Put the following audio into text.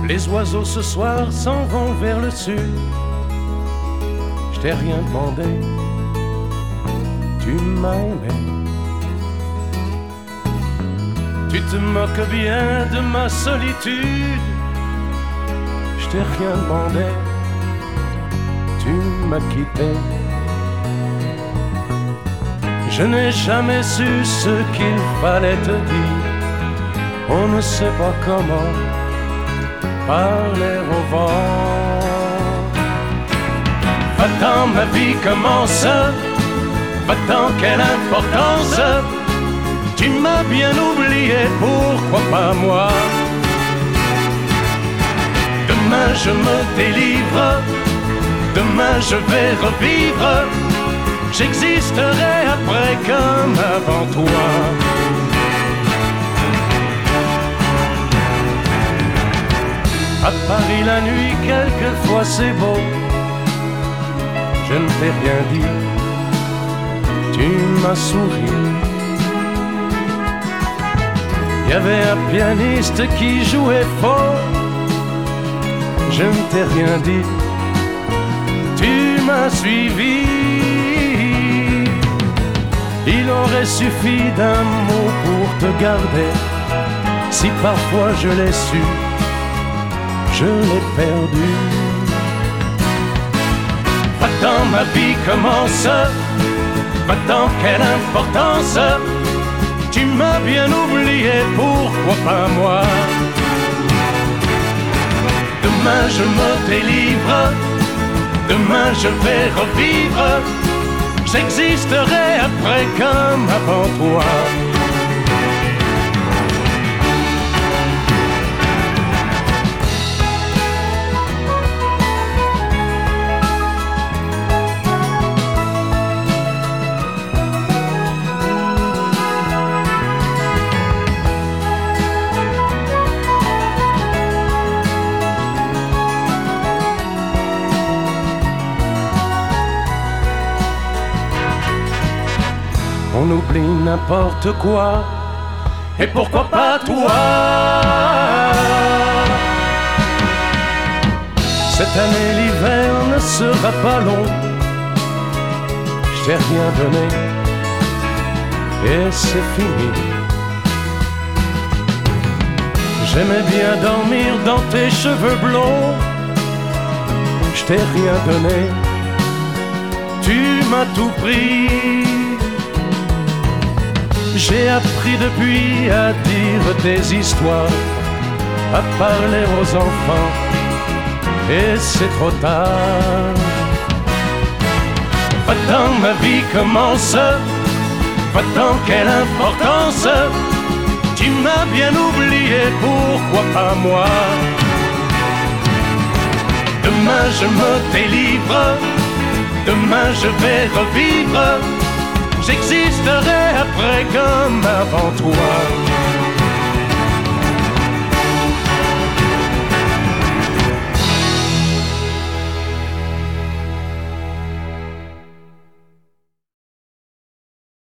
Les oiseaux ce soir s'en vont vers le sud. Je t'ai rien demandé, tu m'as aimé. Tu te moques bien de ma solitude. Je t'ai rien demandé, tu m'as quitté. Je n'ai jamais su ce qu'il fallait te dire. On ne sait pas comment parler au vent. Va-t'en, ma vie commence. Va-t'en, quelle importance. Tu m'as bien oublié, pourquoi pas moi? Demain je me délivre. Demain je vais revivre. J'existerai après comme avant toi. À Paris la nuit, quelquefois c'est beau. Je ne t'ai rien dit, tu m'as souri. Il y avait un pianiste qui jouait fort. Je ne t'ai rien dit, tu m'as suivi. Il aurait suffi d'un mot pour te garder. Si parfois je l'ai su, je l'ai perdu. Va-t'en, ma vie commence. Va-t'en, quelle importance. Tu m'as bien oublié, pourquoi pas moi? Demain je me délivre. Demain je vais revivre. J'existerai après comme avant toi. On oublie n'importe quoi, et pourquoi pas toi? Cette année l'hiver ne sera pas long. Je t'ai rien donné, et c'est fini. J'aimais bien dormir dans tes cheveux blonds. Je t'ai rien donné, tu m'as tout pris. J'ai appris depuis à dire des histoires, à parler aux enfants, et c'est trop tard. Va-t'en, ma vie commence. Va-t'en, quelle importance. Tu m'as bien oublié, pourquoi pas moi? Demain je me délivre. Demain je vais revivre. J'existerai après comme avant toi.